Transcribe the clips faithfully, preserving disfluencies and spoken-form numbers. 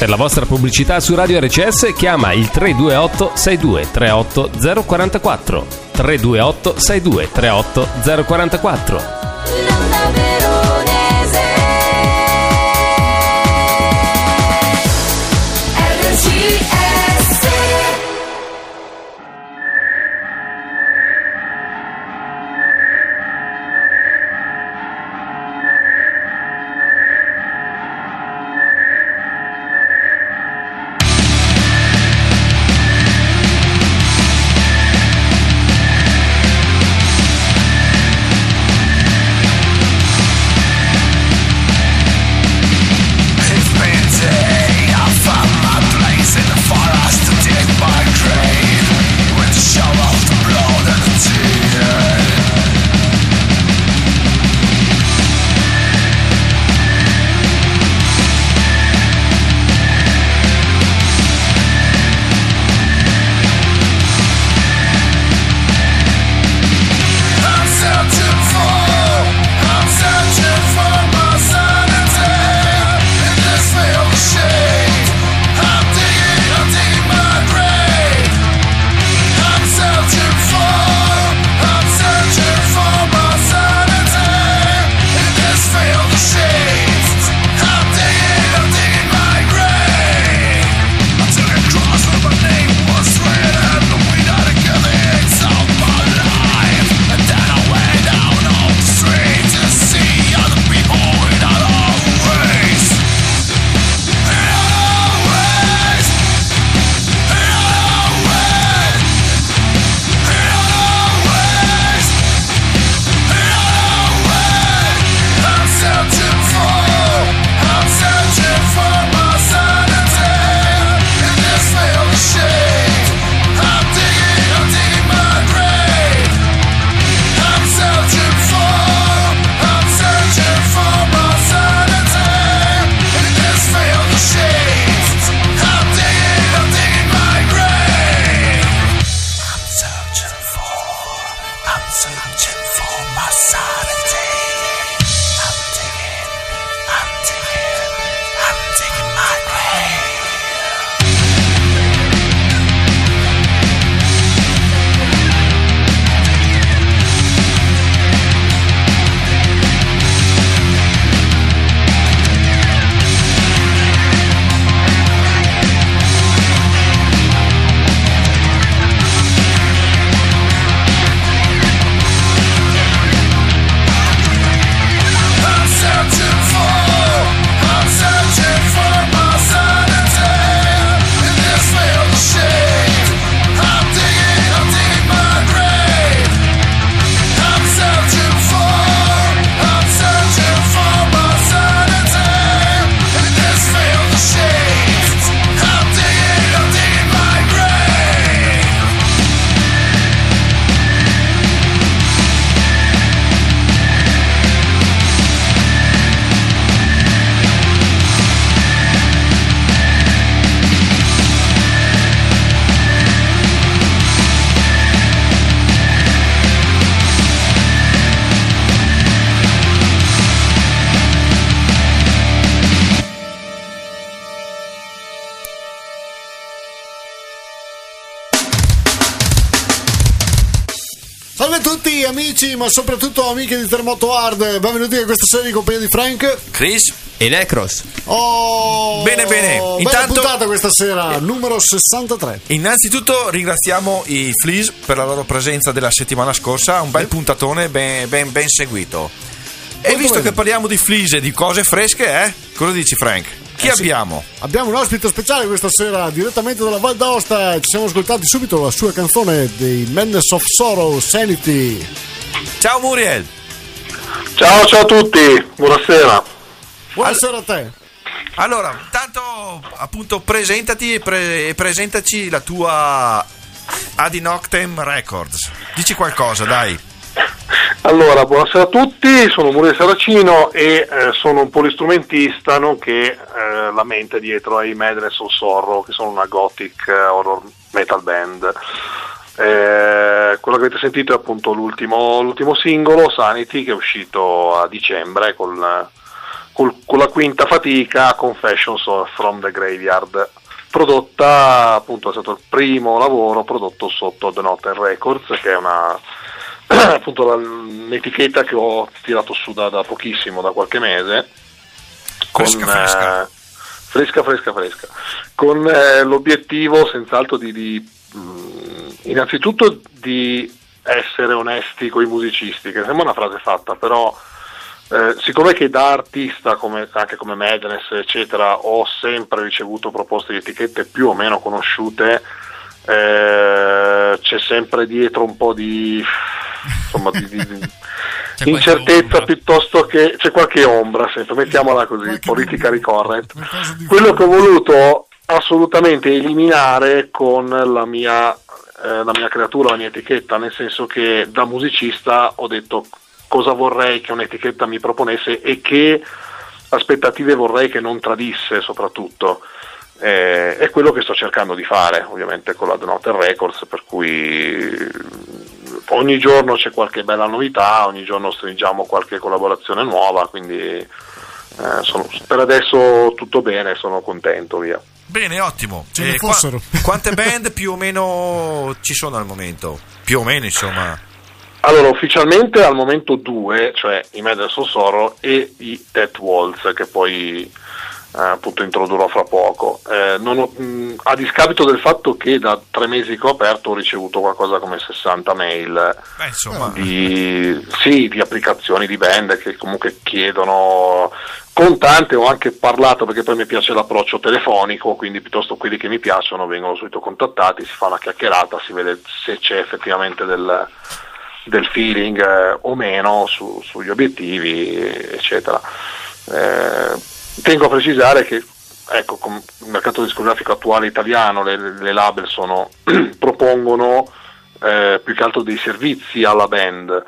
Per la vostra pubblicità su Radio R C S chiama il tre due otto sei due tre otto zero quattro quattro. tre due otto sei due tre otto zero quattro quattro. Salve a tutti amici, ma soprattutto amiche di Terremoto Hard. Benvenuti a questa serie in compagnia di Frank, Chris e Necros. Oh, bene bene. Bella Intanto, puntata questa sera, eh. numero sessantatré. Innanzitutto ringraziamo i Fleas per la loro presenza della settimana scorsa. Un bel eh. puntatone ben, ben, ben seguito. E Molto visto bene. che parliamo di Fleas e di cose fresche, eh? Cosa dici, Frank? Chi Eh, abbiamo? Sì. Abbiamo un ospite speciale questa sera, direttamente dalla Val d'Aosta. Ci siamo ascoltati subito la sua canzone dei Madness of Sorrow, Sanity. Ciao Muriel. Ciao ciao a tutti, buonasera. Buonasera a te. Allora, intanto appunto presentati e pre- presentaci la tua Adi Noctem Records. Dici qualcosa, dai. Allora, buonasera a tutti, sono Muriel Saracino e eh, sono un polistrumentista nonché eh, la mente dietro ai Madness of Sorrow, che sono una gothic eh, horror metal band. Eh, quello che avete sentito è appunto l'ultimo, l'ultimo singolo, Sanity, che è uscito a dicembre con, col, con la quinta fatica, Confessions from the Graveyard, prodotta appunto, è stato il primo lavoro prodotto sotto The Northern Records, che è una appunto la, un'etichetta che ho tirato su da, da pochissimo, da qualche mese, con fresca fresca, eh, fresca fresca fresca con eh, l'obiettivo senz'altro di, di mh, innanzitutto di essere onesti con i musicisti, che sembra una frase fatta, però eh, siccome che da artista, come, anche come Madness eccetera, ho sempre ricevuto proposte di etichette più o meno conosciute, eh, c'è sempre dietro un po' di insomma di, di, di incertezza, piuttosto che c'è qualche ombra, sempre, mettiamola così, qualche politica ricorrent. quello Quello che ho voluto assolutamente eliminare con la mia, eh, la mia creatura, la mia etichetta, nel senso che da musicista ho detto cosa vorrei che un'etichetta mi proponesse e che aspettative vorrei che non tradisse, soprattutto. Eh, è quello che sto cercando di fare, ovviamente, con la The Northern Records, per cui ogni giorno c'è qualche bella novità, ogni giorno stringiamo qualche collaborazione nuova, quindi eh, sono, per adesso tutto bene, sono contento, via. Bene, ottimo. Ce ne Eh, qua- fossero. quante band più o meno ci sono al momento? Più o meno, insomma. Allora, ufficialmente al momento due, cioè i Madness of Sorrow e i Death Waltz, che poi eh, appunto introdurrò fra poco. Eh, non ho, mh, a discapito del fatto che da tre mesi che ho aperto ho ricevuto qualcosa come sessanta mail Beh, insomma. di, sì, di applicazioni di band che comunque chiedono. Con tante ho anche parlato, perché poi mi piace l'approccio telefonico, quindi piuttosto quelli che mi piacciono vengono subito contattati, si fa una chiacchierata, si vede se c'è effettivamente del, del feeling eh, o meno su, sugli obiettivi, eccetera. Eh, tengo a precisare che, ecco, con il mercato discografico attuale italiano, le, le label sono propongono eh, più che altro dei servizi alla band.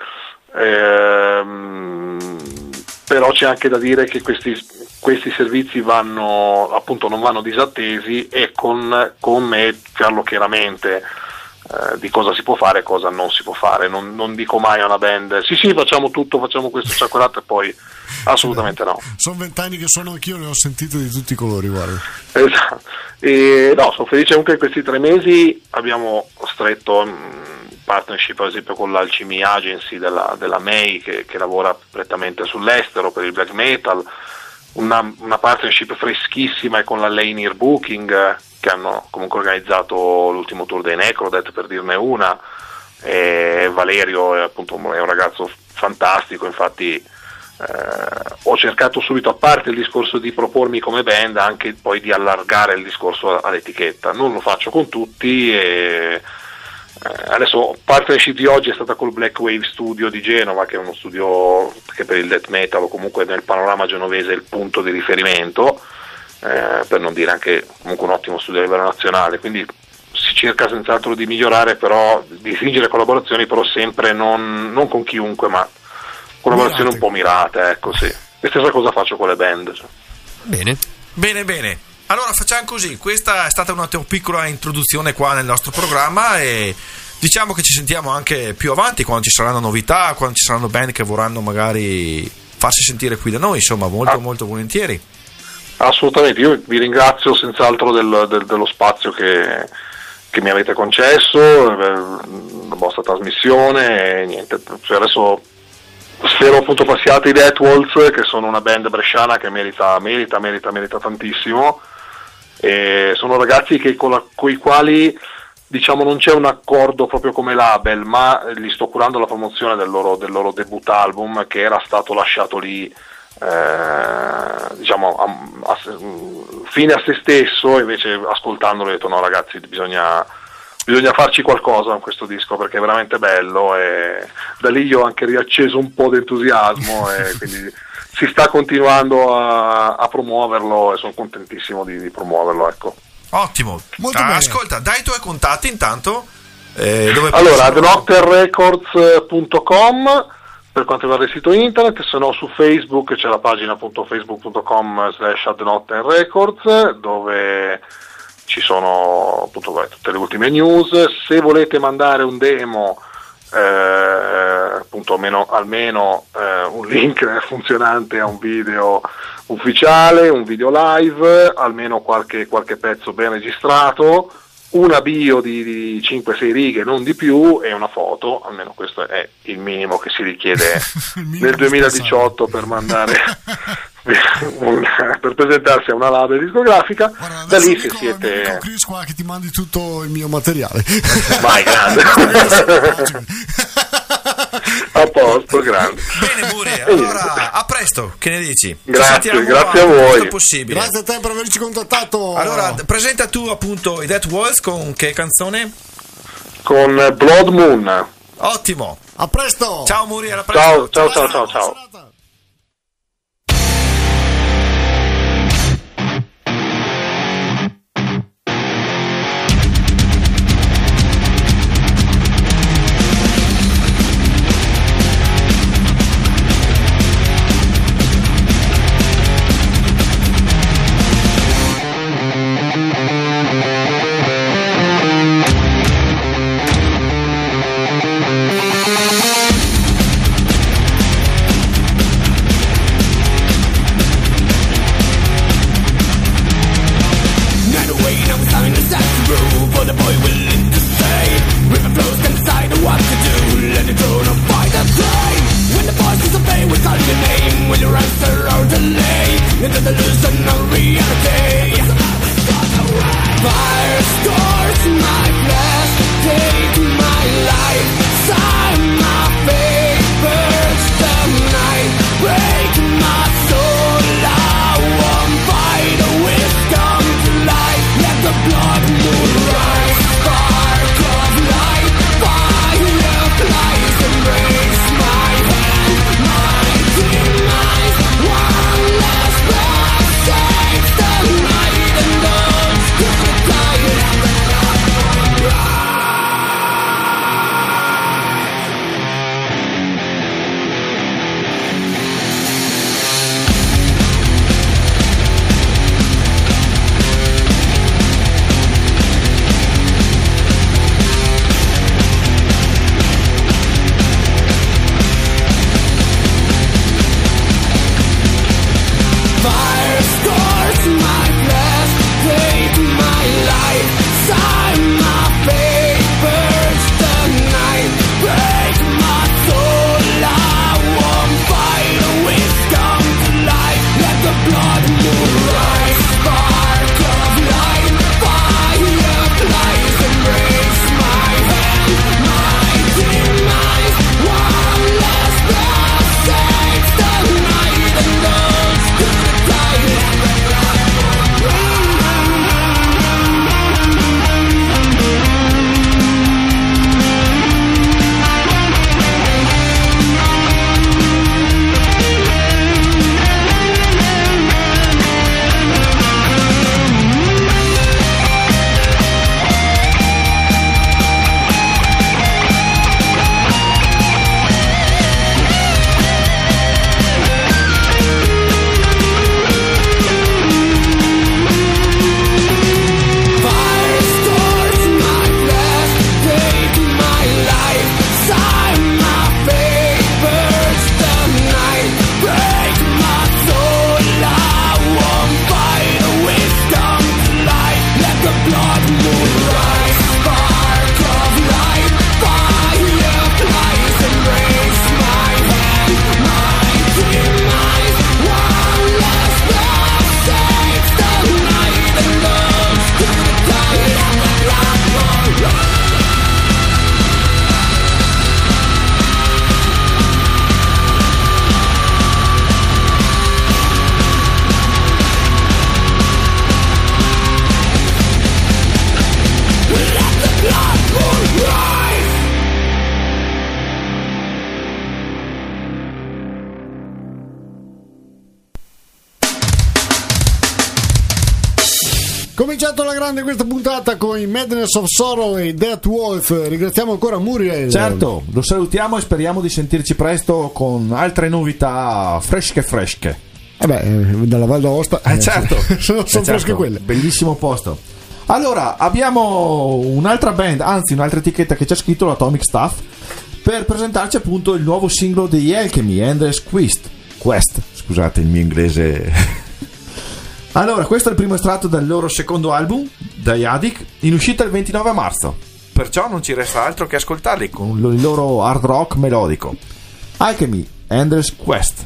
Ehm, però c'è anche da dire che questi, questi servizi vanno, appunto, non vanno disattesi, e con, con me farlo chiaramente eh, di cosa si può fare e cosa non si può fare. Non, non dico mai a una band sì sì facciamo tutto, facciamo questo, c'è quell'altro, e poi assolutamente no. Sono vent'anni che sono anch'io, ne ho sentito di tutti i colori, guarda. Esatto. E, no, sono felice comunque che questi tre mesi abbiamo stretto mh, partnership, per esempio, con l'Alchemy Agency della, della M E I, che, che lavora prettamente sull'estero per il black metal, una, una partnership freschissima è con la Lanier Booking, eh, che hanno comunque organizzato l'ultimo tour dei Necrodeath, per dirne una. E Valerio è appunto è un ragazzo fantastico, infatti eh, ho cercato subito, a parte il discorso di propormi come band, anche poi di allargare il discorso all'etichetta. Non lo faccio con tutti, e Eh, adesso partnership di oggi è stata col Black Wave Studio di Genova, che è uno studio che per il death metal, o comunque nel panorama genovese, è il punto di riferimento, eh, per non dire anche comunque un ottimo studio a livello nazionale, quindi si cerca senz'altro di migliorare, però di stringere collaborazioni, però sempre non, non con chiunque, ma collaborazioni mirate. un po' mirate, ecco, sì. E stessa cosa faccio con le band, cioè. Bene. Bene, bene. Allora facciamo così, questa è stata una piccola introduzione qua nel nostro programma, e diciamo che ci sentiamo anche più avanti, quando ci saranno novità, quando ci saranno band che vorranno magari farsi sentire qui da noi, insomma, molto ah. molto volentieri. Assolutamente, io vi ringrazio senz'altro del, del, dello spazio che, che mi avete concesso, la vostra trasmissione, e niente, cioè adesso spero appunto passiate i Death Waltz, che sono una band bresciana che merita, merita, merita, merita tantissimo. E sono ragazzi che con, la, con i quali, diciamo, non c'è un accordo proprio come label, ma li sto curando la promozione del loro, del loro debut album, che era stato lasciato lì eh, diciamo a, a, fine a se stesso. Invece, ascoltandolo, ho detto no ragazzi, bisogna bisogna farci qualcosa con questo disco, perché è veramente bello, e da lì io ho anche riacceso un po' di entusiasmo, e quindi si sta continuando a, a promuoverlo, e sono contentissimo di, di promuoverlo, ecco. Ottimo. Molto Ah, bene. ascolta, dai i tuoi contatti intanto. Eh, dove Allora, possono- the nocturne records punto com per quanto riguarda il sito internet, se no su Facebook c'è la pagina appunto facebook punto com slash the nocturne records, dove ci sono appunto beh, tutte le ultime news. Se volete mandare un demo eh, appunto appunto almeno, almeno eh, un link funzionante a un video ufficiale, un video live, almeno qualche, qualche pezzo ben registrato, una bio di, di cinque sei righe, non di più, e una foto. Almeno questo è il minimo che si richiede nel duemiladiciotto per mandare un, per presentarsi a una label discografica. Guarda, da lì dico, se siete dico Chris qua che ti mandi tutto il mio materiale. vai grande. A posto, grande. Bene Muri, allora a presto, che ne dici? Grazie, grazie a voi. Possibile. Grazie a te per averci contattato. Allora, presenta tu appunto i Dead Walls con che canzone? Con Blood Moon. Ottimo. A presto. Ciao Muri, alla prossima. Ciao, ciao, ciao, ciao, ciao. Cominciato la grande questa puntata con i Madness of Sorrow e Death Wolf. Ringraziamo ancora Muriel. Certo, lo salutiamo e speriamo di sentirci presto con altre novità fresche fresche. Eh beh, dalla Val d'Aosta eh, certo, sono, sono eh, certo. fresche quelle. Bellissimo posto. Allora, abbiamo un'altra band, anzi un'altra etichetta che ci ha scritto, l'Atomic Staff, per presentarci appunto il nuovo singolo degli Alchemy, Endless Quest. Quest, scusate il mio inglese. Allora, questo è il primo estratto del loro secondo album, Dyadic, in uscita il ventinove marzo. Perciò non ci resta altro che ascoltarli con Il loro hard rock melodico. Alchemy, Endless Quest.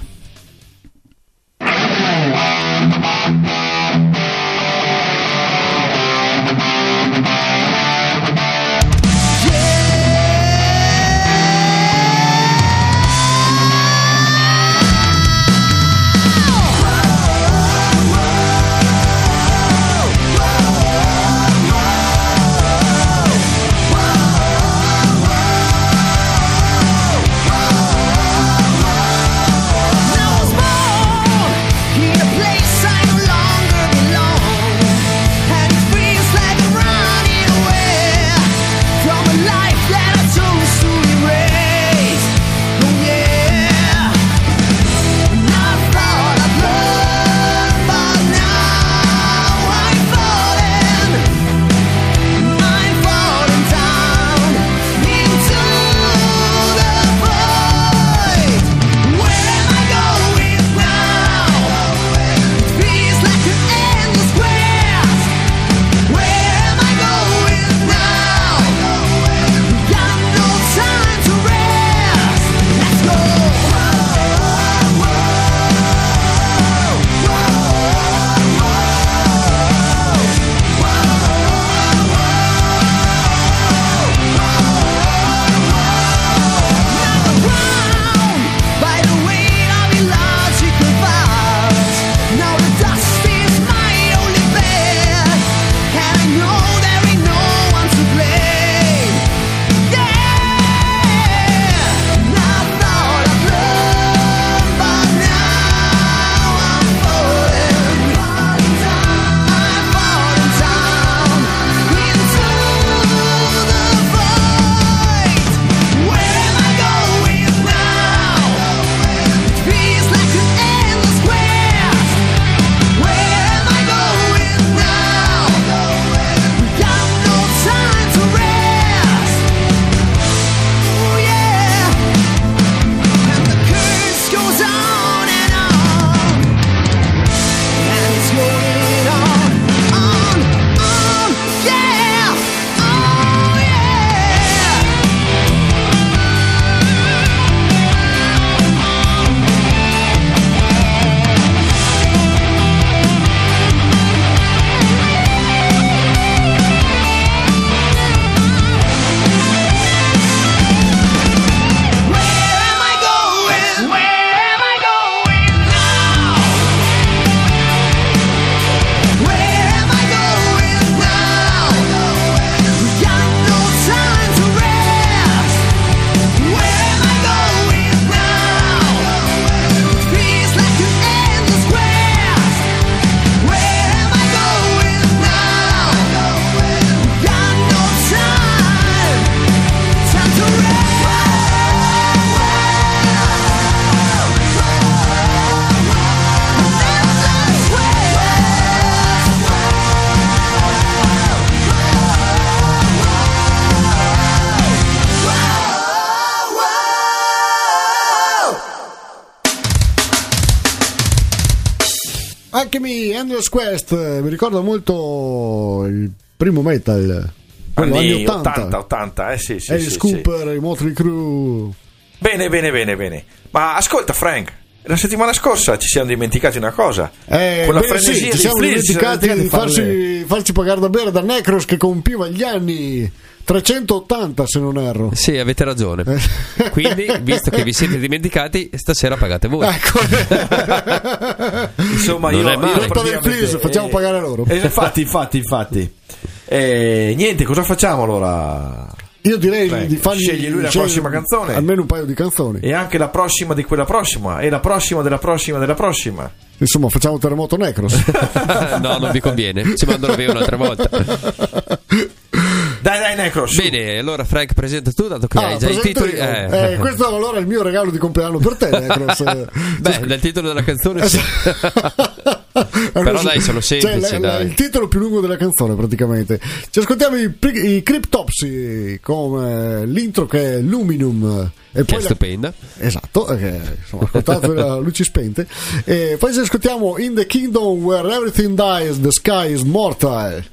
Alchemy, Endless Quest, mi ricorda molto il primo metal, anni, anni ottanta. ottanta, ottanta, eh sì, sì, Alice sì, Cooper, sì. i Motley Crue. Bene, bene, bene, bene. Ma ascolta Frank, la settimana scorsa ci siamo dimenticati una cosa. Eh, con la beh, frenesia sì, ci di siamo Flitz, dimenticati di di farci, farci pagare da bere da Necros che compiva gli anni trecentottanta, se non erro. Sì, avete ragione. Quindi, visto che vi siete dimenticati, stasera pagate voi. Ecco. Insomma, Non io, è male. io Colpa del Please, facciamo pagare loro. Eh, infatti, infatti, infatti. Eh, niente, cosa facciamo allora? Io direi Frank, di fargli scegli lui la scegli prossima canzone. almeno un paio di canzoni. E anche la prossima di quella prossima. E la prossima della prossima della prossima. Insomma, facciamo Terremoto Necros. No, non vi conviene. Ci mandano via un'altra volta. Dai, dai, Necros. Bene, allora Frank, presenta tu, dato che Ah, hai già i presento titoli. io. Eh. Eh, questo allora è il mio regalo di compleanno per te, Necros. Beh, dal titolo della canzone sì. Però dai, sono semplici, cioè, la, la, dai. il titolo più lungo della canzone praticamente. Ci ascoltiamo i, i Cryptopsy con eh, l'intro che è Luminum e Che poi è la... stupenda. Esatto, che insomma ascoltate a luci spente e poi ci ascoltiamo In the Kingdom Where Everything Dies, The Sky is Mortal.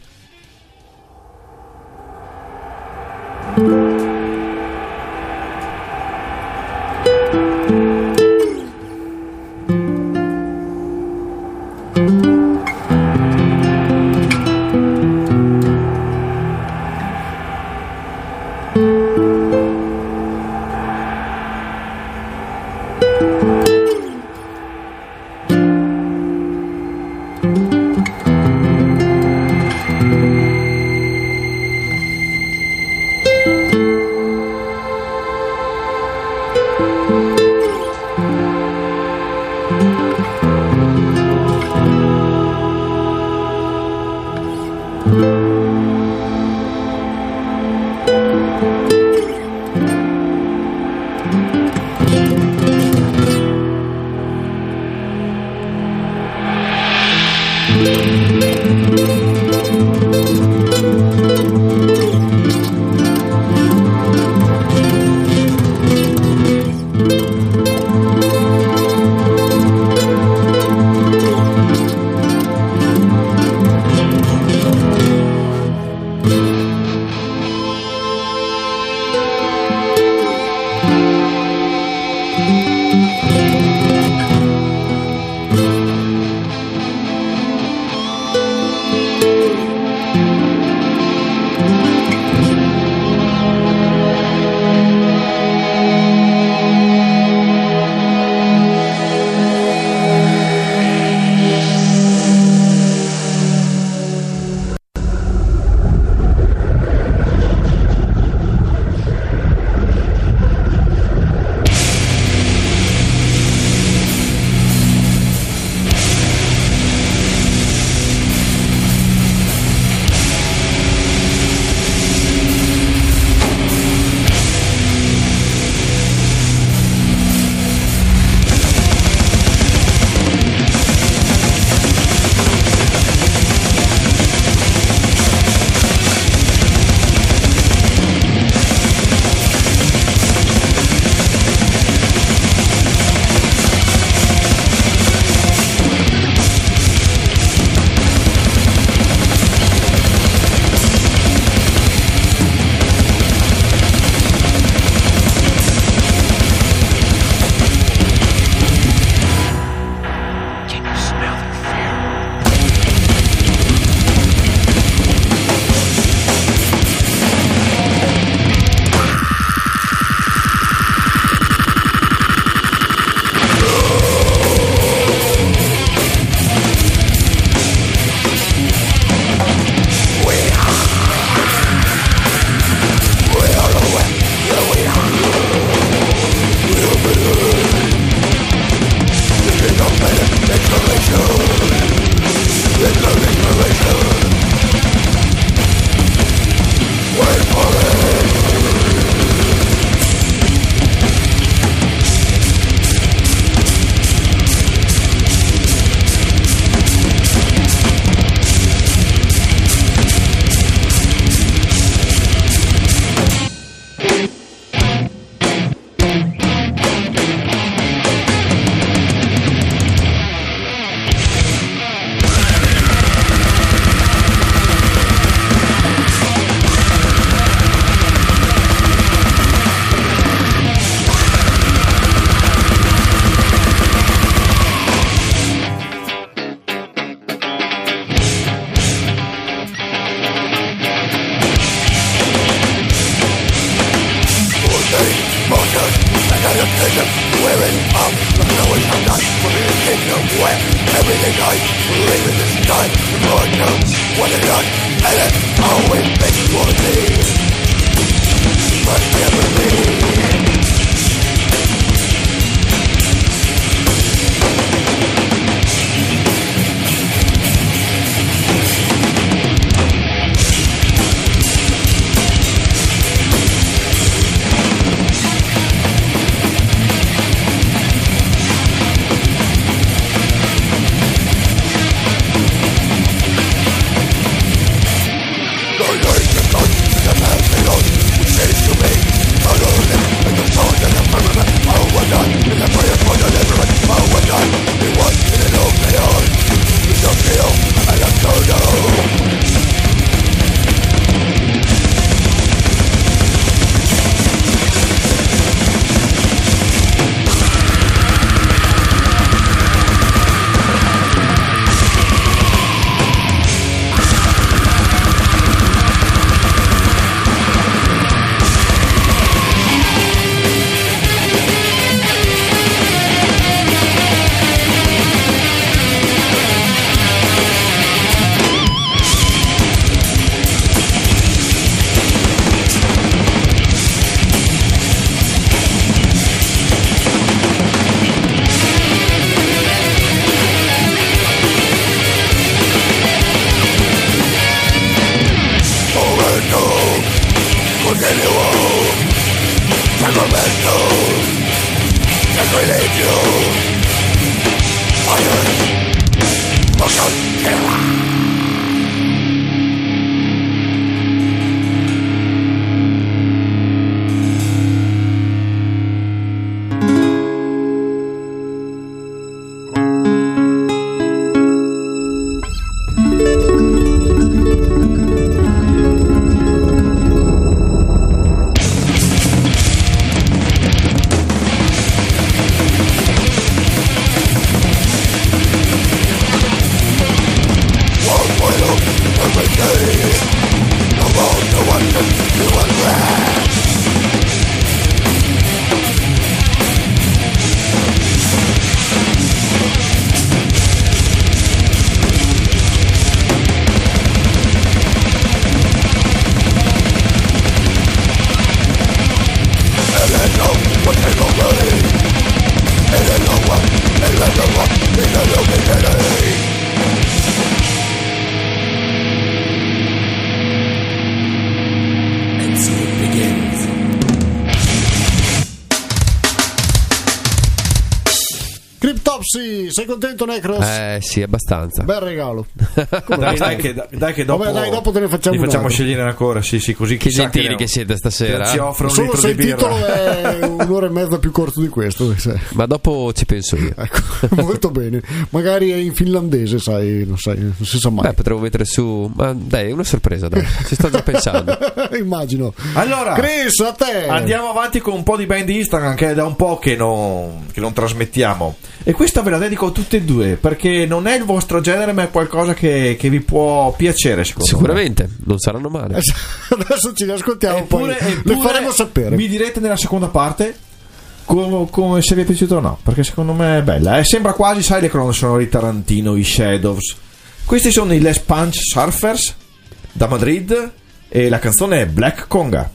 Cryptopsy, sei contento, Necros? Eh sì, abbastanza. Bel regalo. Dai, dai, che, dai che dopo, Vabbè, dai, dopo te ne facciamo li facciamo un altro. scegliere ancora, sì, sì, così Che chissà gentili ne- che siete stasera. Ci offre un Solo litro se di il birra. titolo è un'ora e mezza più corto di questo. sai. Ma dopo ci penso io. Ecco, molto bene. Magari è in finlandese, sai, non, sai, non si sa mai. Beh, potremmo mettere su. Ma dai, è una sorpresa, dai. Ci sto già pensando. Immagino. Allora, Chris, a te. andiamo avanti con un po' di band di Instagram che è da un po' che non, che non trasmettiamo. E questa ve la dedico a tutte e due perché non è il vostro genere, ma è qualcosa che, che vi può piacere, secondo Sicuramente, non saranno male. Adesso ci ascoltiamo, me. Eppure, poi eppure le faremo sapere. mi direte nella seconda parte come, come se vi è piaciuto o no, perché secondo me è bella. Eh, sembra quasi, sai, le colonne sonore di Tarantino, i Shadows. Questi sono i Les Punch Surfers da Madrid e la canzone è Black Conga.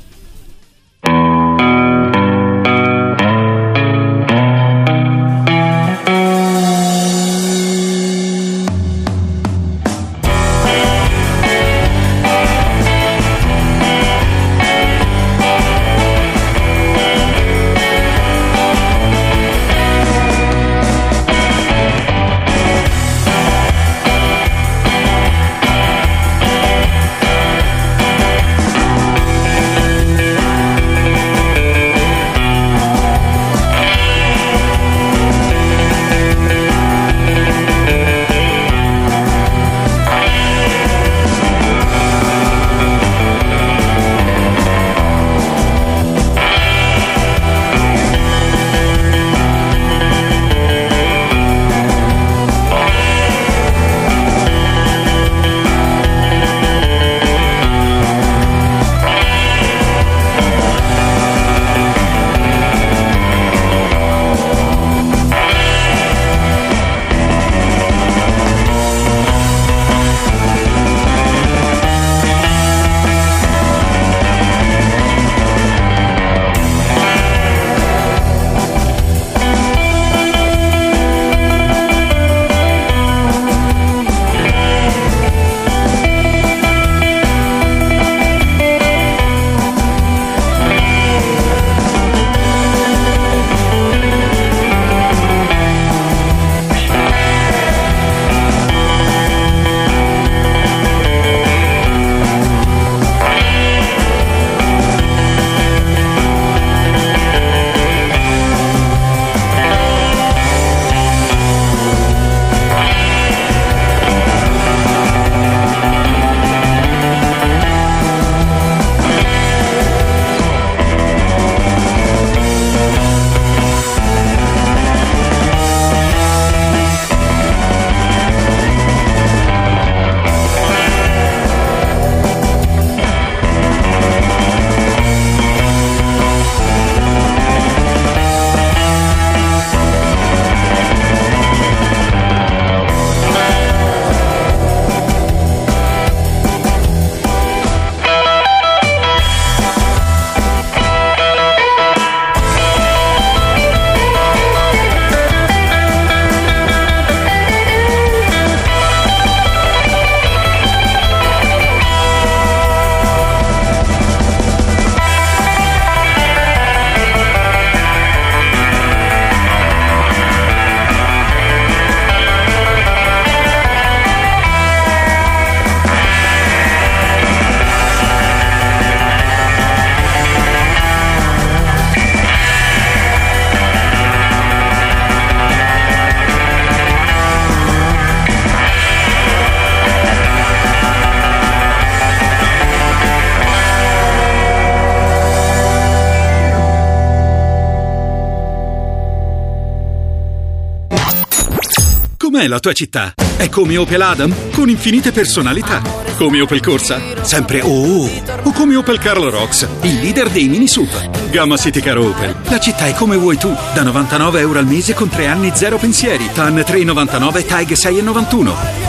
Black Com'è la tua città? È come Opel Adam? Con infinite personalità. Come Opel Corsa? Sempre oh! O come Opel Karl Rox, il leader dei mini SUV. Gamma City Car Opel. La città è come vuoi tu. Da novantanove euro al mese con tre anni zero pensieri. T A N tre virgola novantanove e TAG sei virgola novantuno.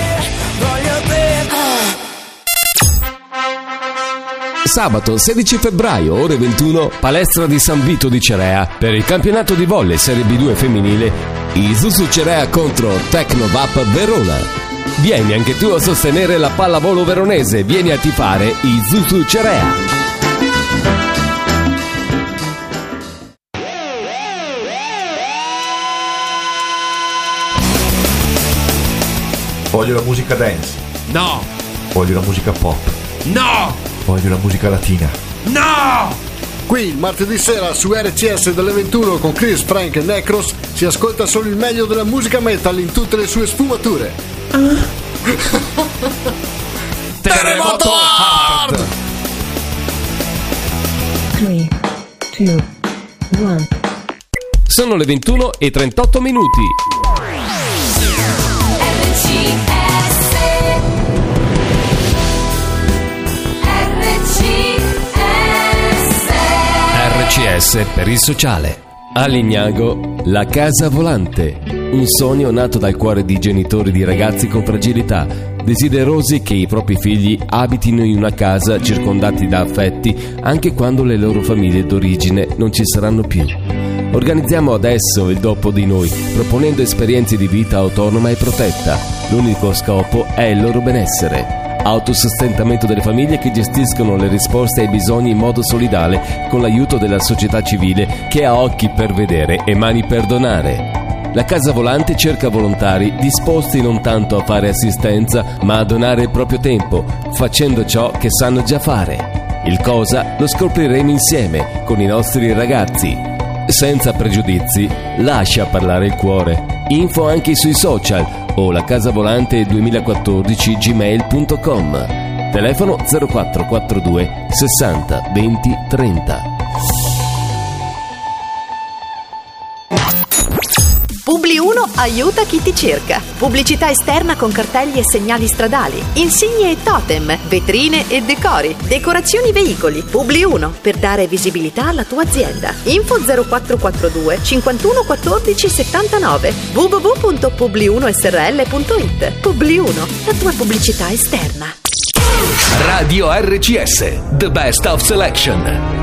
Sabato sedici febbraio, ore ventuno, palestra di San Vito di Cerea per il campionato di volley Serie B due femminile, Isuzu Cerea contro Tecnovap Verona. Vieni anche tu a sostenere la pallavolo veronese, vieni a tifare Isuzu Cerea. Voglio la musica dance. No! Voglio la musica pop. No! Voglio la musica latina. No! Qui il martedì sera su R C S dalle ventuno con Chris, Frank e Necros si ascolta solo il meglio della musica metal in tutte le sue sfumature. Terremoto Hard! tre, due, uno. Sono le ventuno e trentotto minuti. R C S per il sociale. A Lignago, la casa volante. Un sogno nato dal cuore di genitori di ragazzi con fragilità, desiderosi che i propri figli abitino in una casa circondati da affetti anche quando le loro famiglie d'origine non ci saranno più. Organizziamo adesso il dopo di noi, proponendo esperienze di vita autonoma e protetta. L'unico scopo è il loro benessere. Autosostentamento delle famiglie che gestiscono le risposte ai bisogni in modo solidale con l'aiuto della società civile che ha occhi per vedere e mani per donare. La Casa Volante cerca volontari disposti non tanto a fare assistenza ma a donare il proprio tempo, facendo ciò che sanno già fare. Il cosa lo scopriremo insieme con i nostri ragazzi. Senza pregiudizi, lascia parlare il cuore. Info anche sui social o la casavolante duemilaquattordici gmail punto com. Telefono zero quattro quattro due sessanta venti trenta. Publi uno aiuta chi ti cerca. Pubblicità esterna con cartelli e segnali stradali, insigne e totem, vetrine e decori, decorazioni veicoli. Publi uno per dare visibilità alla tua azienda. Info zero quattro quattro due cinquantuno quattordici settantanove w w w punto publi uno s r l punto i t. Publi uno, la tua pubblicità esterna. Radio R C S, the best of selection.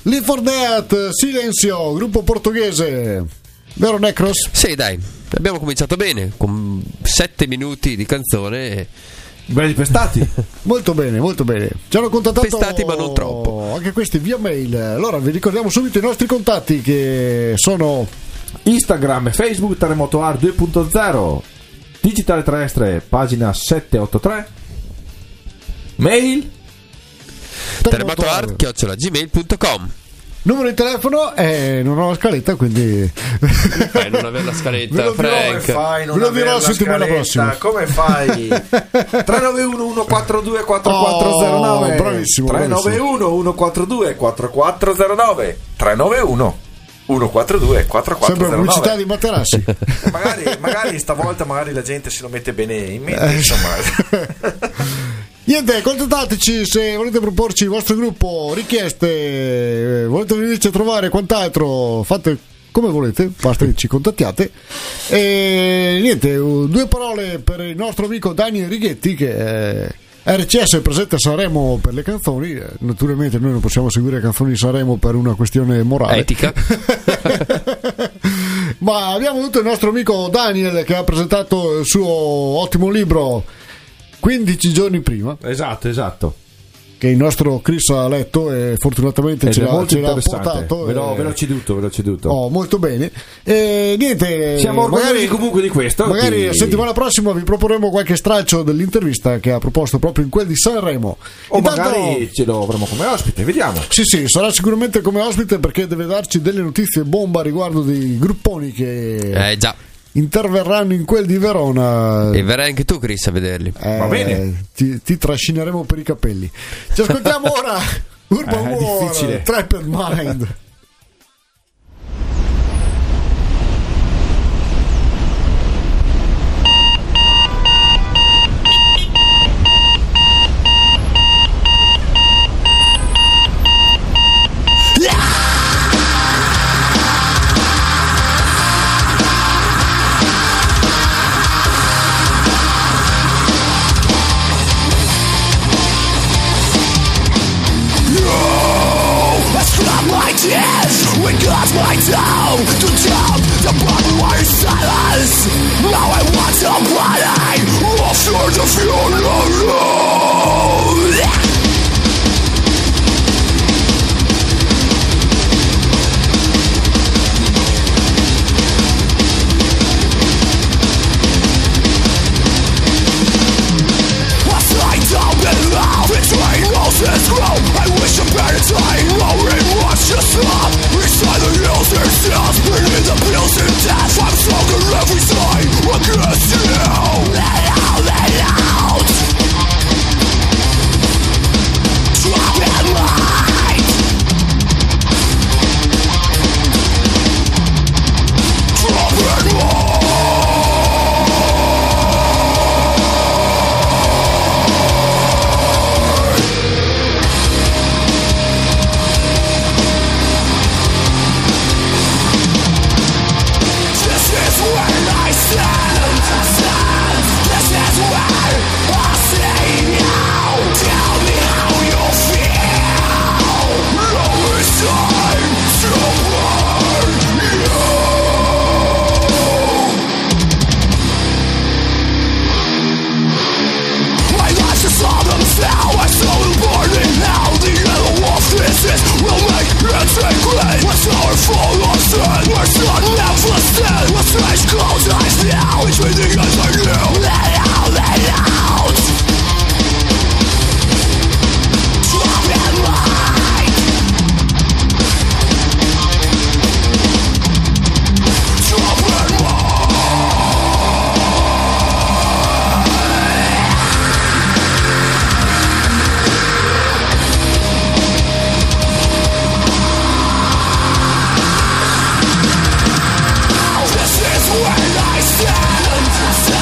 Live for Death, Silenzio, gruppo portoghese. Vero Necros? Sì, dai, abbiamo cominciato bene con sette minuti di canzone. Belli pestati. Molto bene, molto bene. Ci hanno contattato Pestati, ma non troppo. Anche questi via mail. Allora vi ricordiamo subito i nostri contatti, che sono Instagram e Facebook Terremoto Art due punto zero, Digitale Terrestre pagina settecentoottantatré, mail terremotoart chiocciola gmail punto com. numero di telefono, eh, non ho la scaletta, quindi Fai non avere la scaletta, Ve lo dirò, Frank. Fai, non Ve lo avere dirò la la settimana scaletta, prossima. come fai? tre nove uno uno quattro due quattro quattro zero nove Oh, bravissimo, tre nove uno uno quattro due quattro quattro zero nove tre nove uno uno quattro due quattro quattro sembra zero pubblicità nove. di materassi. magari, magari stavolta magari la gente se lo mette bene in mente, insomma. Niente, contattateci se volete proporci il vostro gruppo, richieste, volete venirci a trovare e quant'altro, fate come volete, basta che ci contattiate. E niente, due parole per il nostro amico Daniel Righetti, che è R C S è presente a Sanremo per le canzoni. Naturalmente noi non possiamo seguire canzoni di Sanremo per una questione morale, Etica. ma abbiamo avuto il nostro amico Daniel, che ha presentato il suo ottimo libro quindici giorni prima, Esatto, esatto. che il nostro Chris ha letto e fortunatamente Ed ce è l'ha, molto ce l'ha interessante. portato. Ve l'ho, e- ve l'ho ceduto, ve l'ho ceduto. Oh, molto bene. E niente, Siamo orgogliosi magari, comunque di questo. magari la quindi- settimana prossima vi proporremo qualche straccio dell'intervista che ha proposto proprio in quel di Sanremo. O Intanto- magari ce lo avremo come ospite, vediamo. Sì, sì, sarà sicuramente come ospite, perché deve darci delle notizie bomba riguardo dei grupponi che Eh già. interverranno in quel di Verona. E verrai anche tu, Chris, a vederli. Eh, Va bene. ti, ti trascineremo per i capelli. Ci ascoltiamo ora Urban Eh, è War, difficile. Trapped Mind. This is when I stand.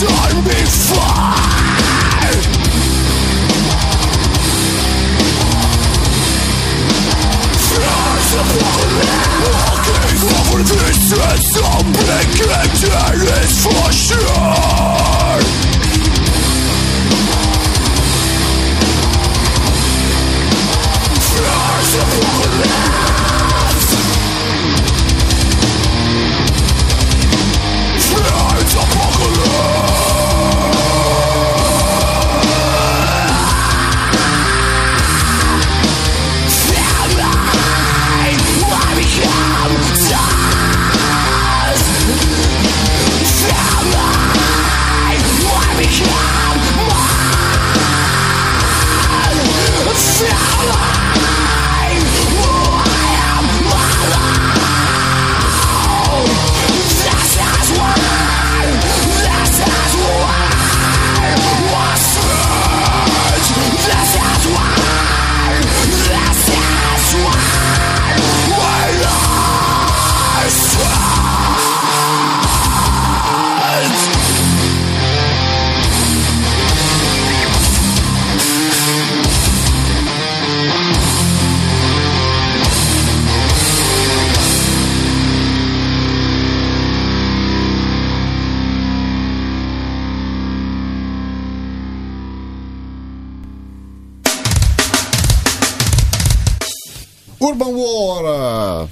Urban War.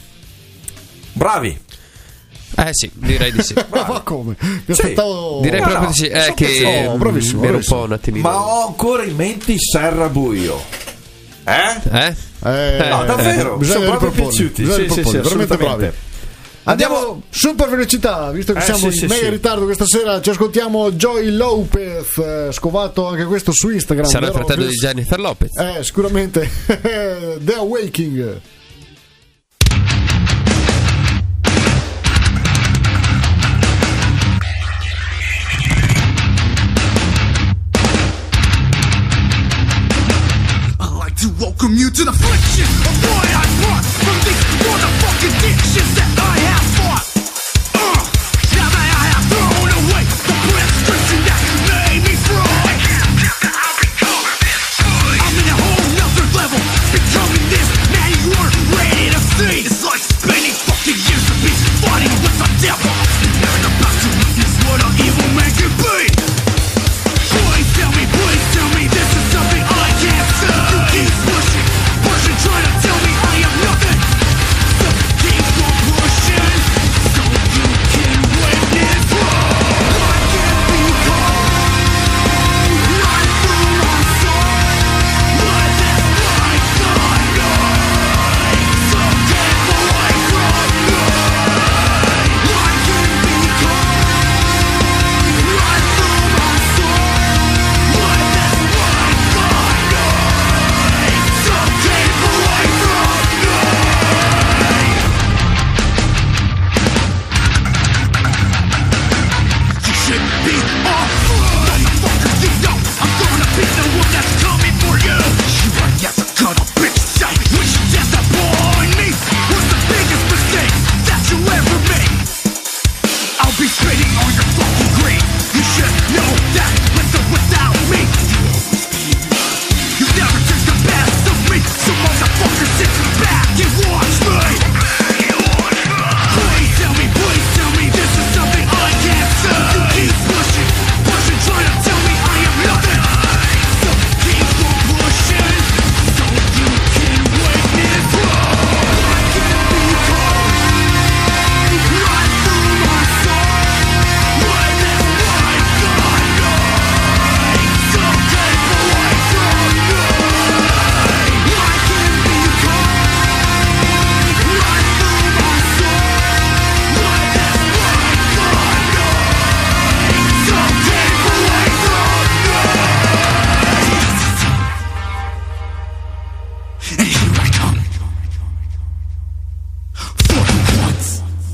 Bravi. Eh sì, direi di sì. Ma come? Mi Sì. aspettavo... Direi No, proprio no, di sì. È so che che- oh, bravissimo, mm, ero un bravissimo. po' un attimino. Ma ho ancora in mente i Serrabuio. Eh? Eh? Eh, No, davvero, bisogna sono proprio riproporli, piaciuti. bisogna Sì, sì, riproporli, sì, veramente assolutamente. bravi. Andiamo super velocità, visto che Eh, siamo sì, in sì, mega sì. ritardo questa sera, ci ascoltiamo Joy Lopez, eh, scovato anche questo su Instagram. Sarà il vero? fratello di Jennifer Lopez. Eh, sicuramente. The Awakening. I'd like to welcome you to the friction of what I brought from these motherfucking dictions that I have fought. Uh, now that I have thrown away the prescription that made me fraud, I'm in a whole nother level, becoming this man you weren't ready to see. It's like spending fucking years of me fighting with the devil, and about to witness what an evil man can be. Please tell me, please tell me this is something I can't say. You keep pushing, pushing, trying to tell me I am nothing. So keep on pushing, so you can witness. I can be cold, not through my soul, but that's my God. So get away from me. I can be cold, not through my soul. I'll be spitting on your fucking grave. You should know that with or without me. You never took the best of me, so motherfucker sit back and watch me. Please tell me, please tell me this is something I can't say. You keep pushing, pushing, trying to tell me I am nothing. So keep on pushing, so you can witness. I can be cold, right through my soul. But that's my God, so take away from me. I can be cold, right through my soul. But that's my God, so take away from me. And here I come, for the ones,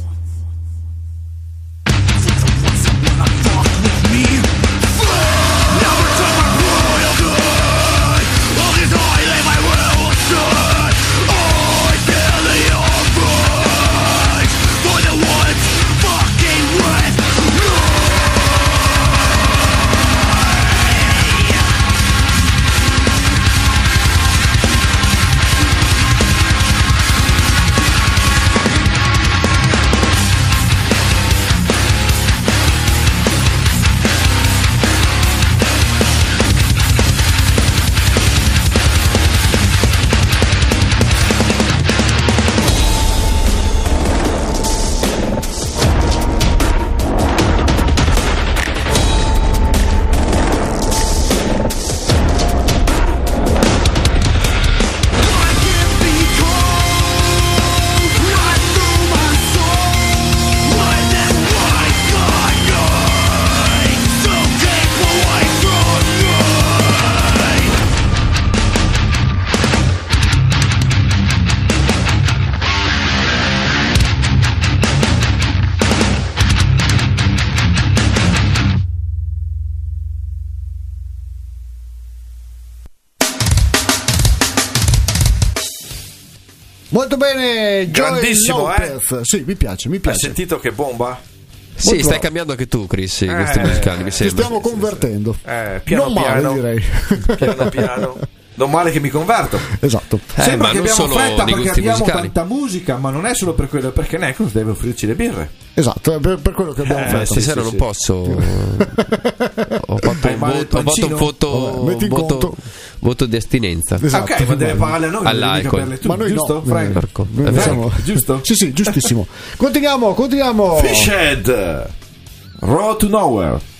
for the ones that wanna fuck with me. Never took my royal good. All this I lay my will aside. I feel the urge for the ones fucking with me. Molto bene, Joel Grandissimo, Lopez. eh? Sì, mi piace, mi Hai piace. sentito che bomba? Sì, Molto- stai cambiando anche tu, Chris, i Eh, gusti musicali, mi Ci sembra. stiamo convertendo. Eh, piano non male, piano. direi. Piano piano. Non male che mi converto. Esatto. Eh, Sembra ma che non abbiamo solo fretta nei perché gusti abbiamo musicali. tanta musica, ma non è solo per quello, perché Necros deve offrirci le birre. Esatto, è per, per quello che abbiamo Eh, fatto. Stasera sì, non sì. posso. Ho fatto Hai un male al voto, ho fatto un pancino? voto, Vabbè, metti in voto, conto. voto di astinenza. Esatto. Ok, ma deve pagare a noi, non devi mica All'alcol. berle tu, Ma noi giusto? no. Frank? Porco. Noi È non vero. siamo- giusto? Sì, sì, giustissimo. Continuiamo, continuiamo. Fishhead Road to Nowhere.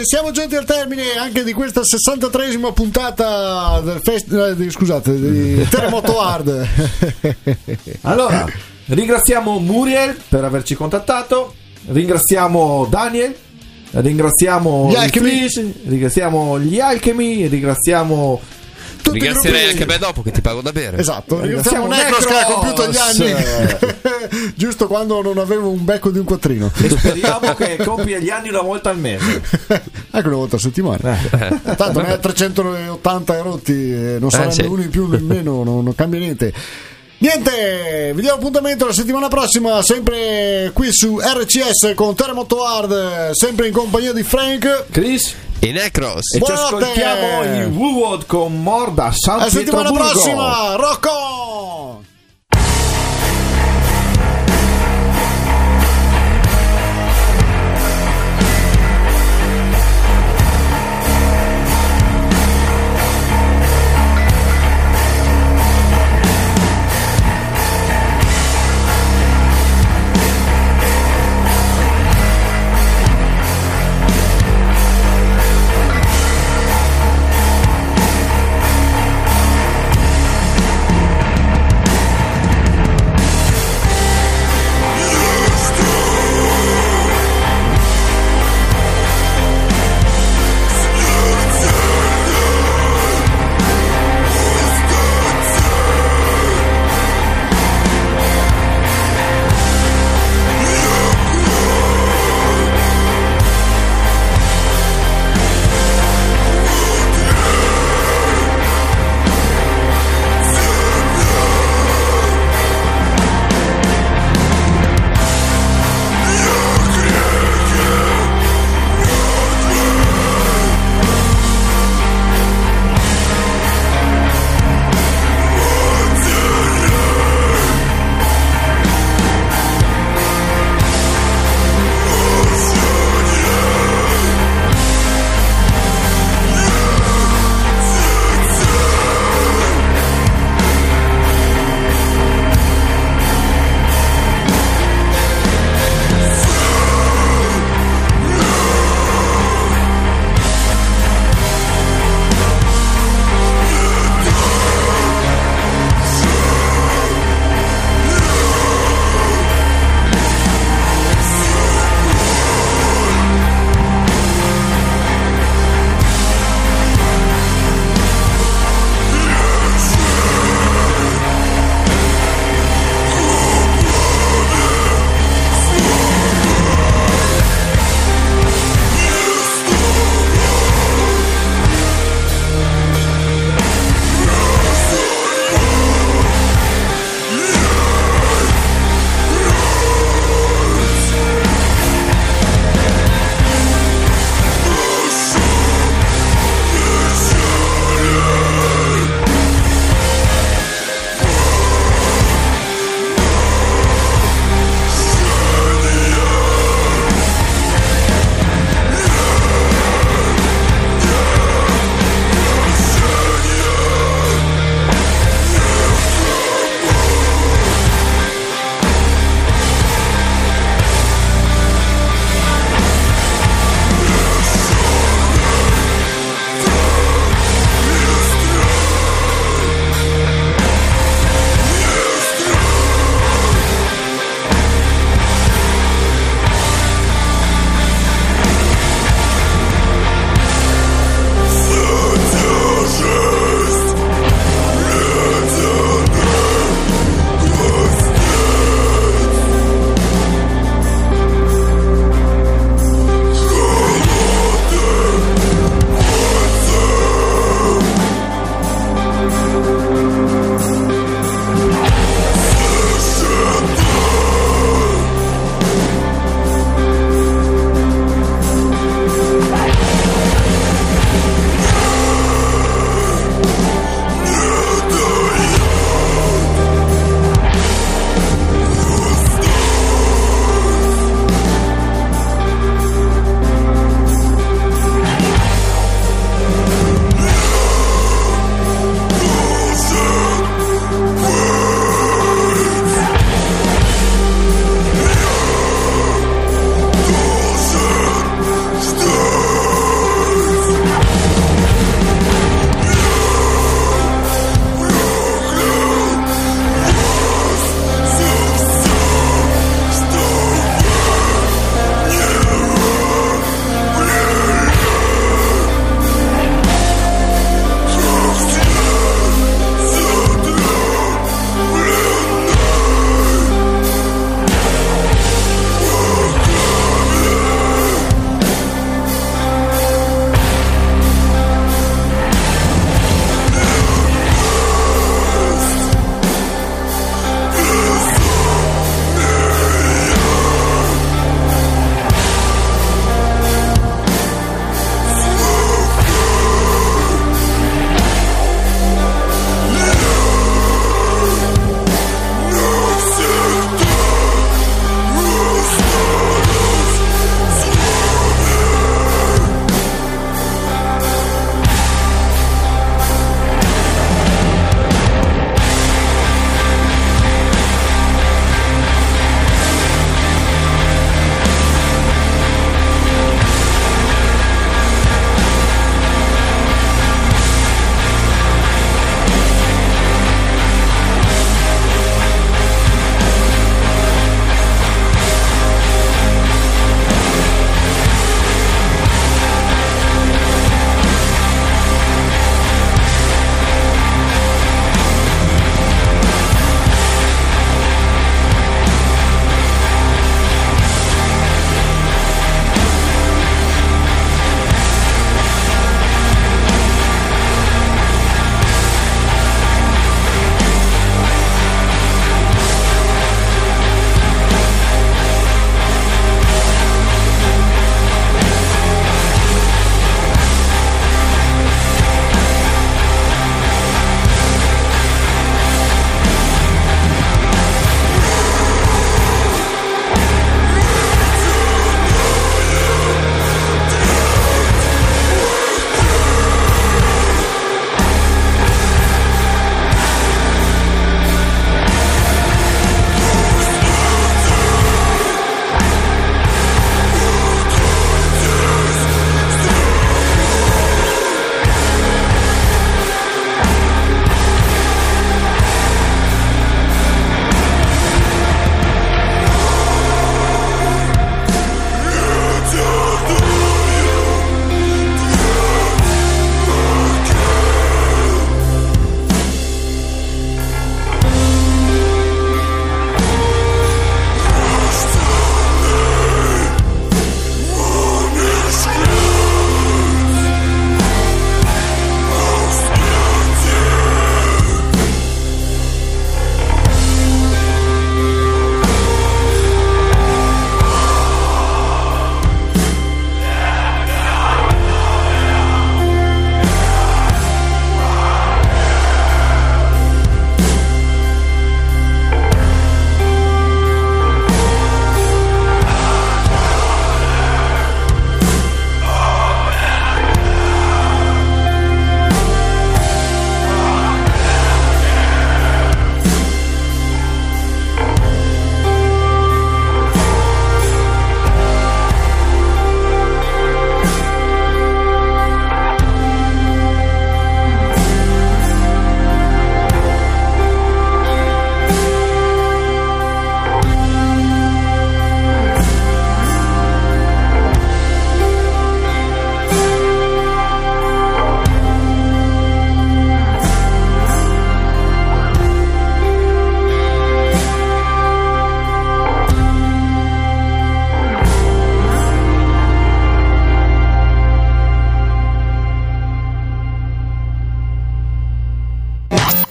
siamo giunti al termine anche di questa sessantatreesima puntata del fest- eh, di, scusate, di Terremoto Hard. Allora, ringraziamo Muriel per averci contattato, ringraziamo Daniel, ringraziamo Gli il Alchemy. Chris, ringraziamo gli Alchemy, ringraziamo Tutti i Ringrazierei gruppi- anche me dopo che ti pago da bere. Esatto, ringraziamo Ringraziamo Necros che ha Necros. compiuto gli anni giusto quando non avevo un becco di un quattrino. e speriamo che compia gli anni una volta al mese. Anche una volta a settimana. Tanto ne ha trecentottanta rotti, eh, non sarebbe sì. uno in più nemmeno, non, non cambia niente. Niente, vi diamo appuntamento la settimana prossima, sempre qui su R C S con Terremoto Hard, sempre in compagnia di Frank. Chris, E Necros. e ci Buonanotte. ascoltiamo in Woodwood con Morda San La settimana Pietroburgo. prossima, Rocco!